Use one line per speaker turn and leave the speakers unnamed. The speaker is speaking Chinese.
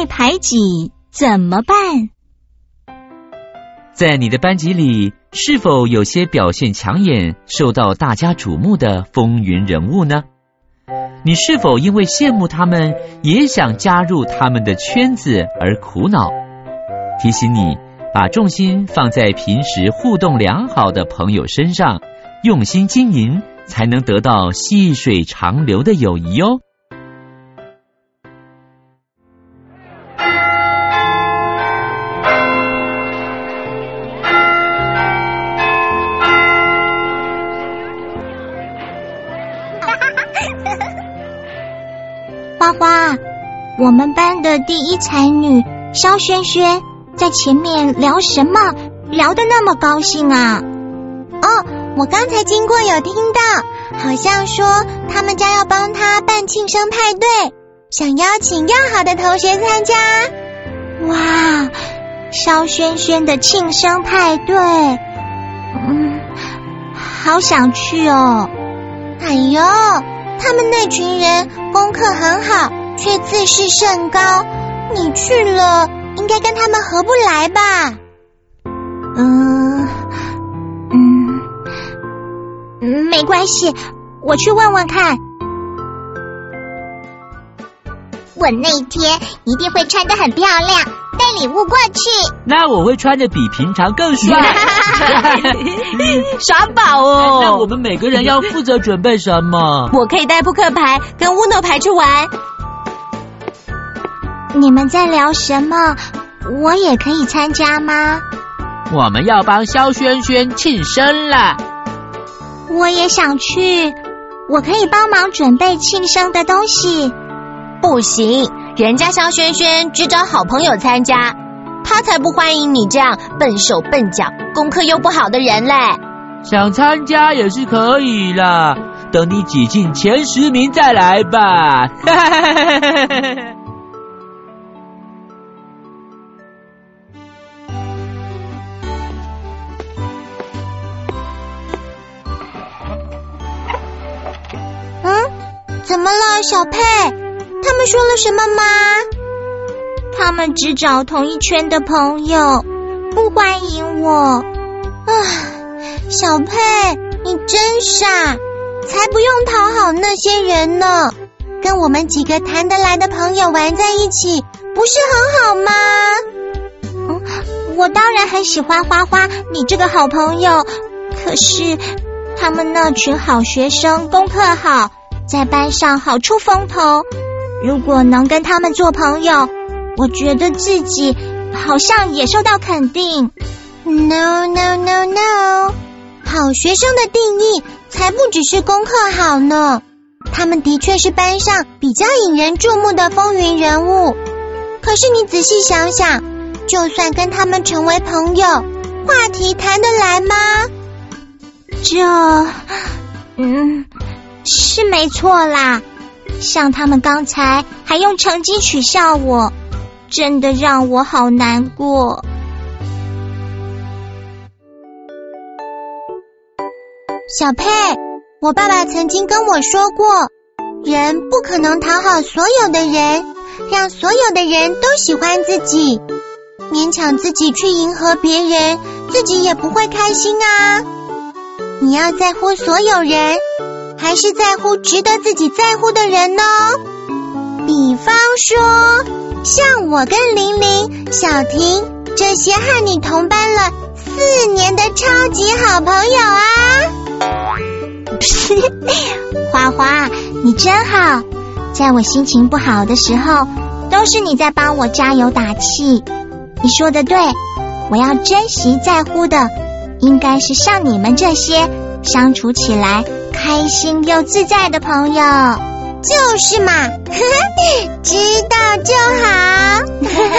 排挤怎么办？
在你的班级里，是否有些表现抢眼、受到大家瞩目的风云人物呢？你是否因为羡慕他们，也想加入他们的圈子而苦恼？提醒你，把重心放在平时互动良好的朋友身上，用心经营，才能得到细水长流的友谊哦。
花花，我们班的第一才女萧萱萱在前面聊什么？聊得那么高兴啊！
哦，我刚才经过有听到，好像说他们家要帮她办庆生派对，想邀请要好的同学参加。
哇，萧萱萱的庆生派对，好想去哦！
哎呦，他们那群人功课很好，却自视甚高，你去了应该跟他们合不来吧？
没关系，我去问问看。
我那天一定会穿得很漂亮，带礼物过去。
那我会穿得比平常更帅。
耍宝哦！
那我们每个人要负责准备什么？
我可以带扑克牌跟Uno牌去玩。
你们在聊什么？我也可以参加吗？
我们要帮萧萱萱庆生了。
我也想去，我可以帮忙准备庆生的东西。
不行，人家萧萱萱只找好朋友参加，她才不欢迎你这样笨手笨脚、功课又不好的人嘞。
想参加也是可以啦，等你挤进前10名再来吧。
怎么了，小佩？他们说了什么吗？
他们只找同一圈的朋友，不欢迎我。
小佩，你真傻，才不用讨好那些人呢。跟我们几个谈得来的朋友玩在一起，不是很好吗？
我当然很喜欢花花，你这个好朋友。可是他们那群好学生功课好，在班上好出风头，如果能跟他们做朋友，我觉得自己好像也受到肯定。
No， 好学生的定义才不只是功课好呢，他们的确是班上比较引人注目的风云人物。可是你仔细想想，就算跟他们成为朋友，话题谈得来吗？
是没错啦，像他们刚才还用成绩取笑我，真的让我好难过。
小佩，我爸爸曾经跟我说过，人不可能讨好所有的人，让所有的人都喜欢自己，勉强自己去迎合别人，自己也不会开心啊。你要在乎所有人，还是在乎值得自己在乎的人呢？比方说，像我跟玲玲、小婷这些和你同班了4年的超级好朋友啊！
花花，你真好，在我心情不好的时候，都是你在帮我加油打气。你说的对，我要珍惜在乎的，应该是像你们这些相处起来开心又自在的朋友。
就是嘛，知道就好。